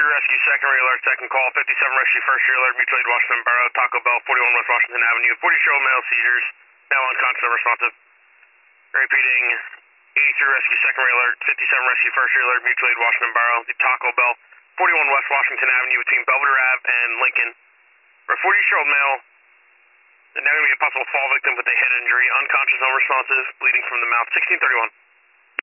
Rescue, second alert, second call, 57 Rescue, first alert, mutual aid, Washington Borough, Taco Bell, 41 West Washington Avenue, 40-year-old male seizures, now unconscious, unresponsive. Repeating, 83 Rescue, second alert, 57 Rescue, first alert, mutual aid, Washington Borough, Taco Bell, 41 West Washington Avenue between Belvedere Ave and Lincoln. For a 40-year-old male, now going to be a possible fall victim with a head injury, unconscious, unresponsive, bleeding from the mouth, 1631.